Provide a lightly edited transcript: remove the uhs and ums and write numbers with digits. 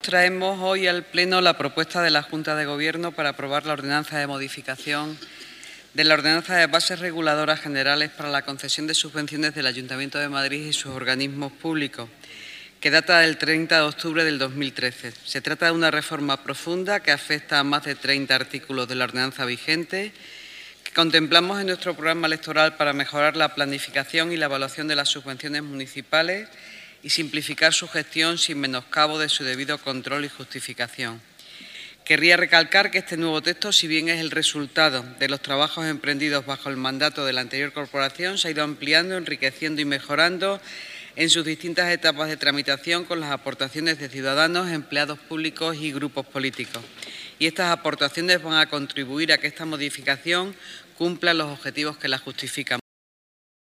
traemos hoy al Pleno la propuesta de la Junta de Gobierno para aprobar la ordenanza de modificación de la Ordenanza de Bases Reguladoras Generales para la concesión de subvenciones del Ayuntamiento de Madrid y sus organismos públicos, que data del 30 de octubre del 2013. Se trata de una reforma profunda que afecta a más de 30 artículos de la ordenanza vigente, que contemplamos en nuestro programa electoral para mejorar la planificación y la evaluación de las subvenciones municipales y simplificar su gestión sin menoscabo de su debido control y justificación. Querría recalcar que este nuevo texto, si bien es el resultado de los trabajos emprendidos bajo el mandato de la anterior corporación, se ha ido ampliando, enriqueciendo y mejorando en sus distintas etapas de tramitación con las aportaciones de ciudadanos, empleados públicos y grupos políticos. Y estas aportaciones van a contribuir a que esta modificación cumpla los objetivos que la justifican.